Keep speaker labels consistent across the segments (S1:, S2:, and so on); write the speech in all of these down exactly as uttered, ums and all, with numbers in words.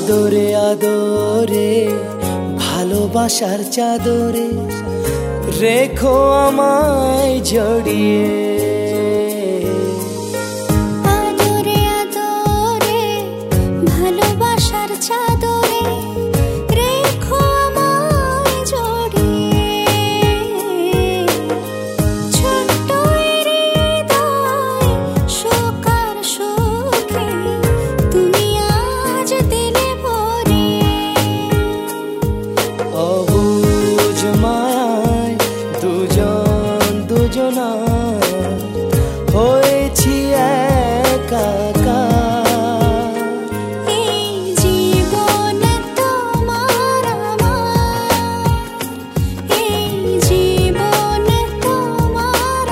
S1: আদরে আদরে ভালোবাসার চাদরে রেখো আমায় জড়িয়ে।
S2: আদরে আদরে ভালোবাসার চাদরে রেখো আমায় জড়িয়ে। ছোট্ট হৃদয় শোকার সুখে তুমি আজ দিলে ভরিয়ে।
S1: অবুঝ মায়ায় দুজন দুজনার হয়েছি একাকার।
S2: এই জীবন তোমার আমার, এই জীবন তোমার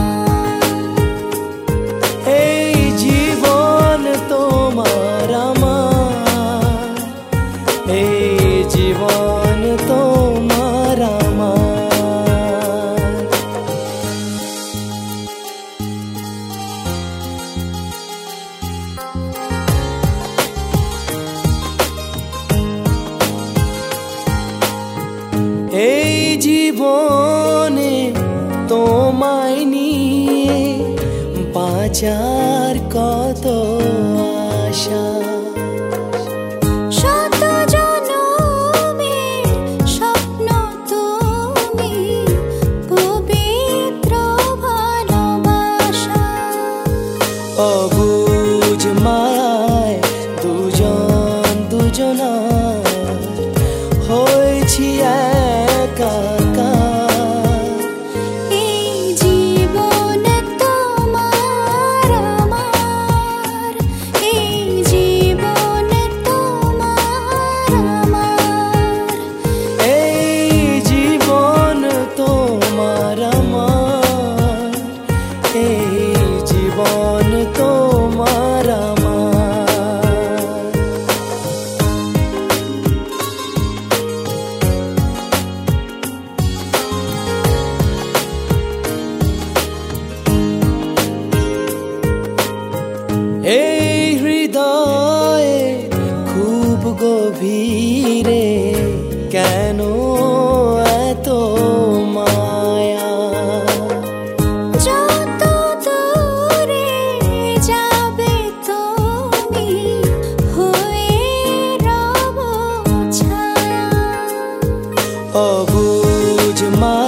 S2: আমার,
S1: এই জীবন তোমার আমার, এই জীবন তোমার আমার। এই জীবনে তোমায় নিয়ে বাঁচার কত আশা।
S2: শত জনমের স্বপ্ন তুমি, পবিত্র ভালোবাসা।
S1: অবুঝ মায়ায় দুজন দুজনার হয়েছি একাকার।
S2: এই জীবন তোমার আমার, এই জীবন তোমার আমার,
S1: এই জীবন তোমার আমার, এই জীবন তোমার আমার। এই হৃদয়ে খুব গভীরে কেন এত মায়া।
S2: যত দূরে যাবে তুমি হয়ে রব ছায়া।
S1: অবুঝ মা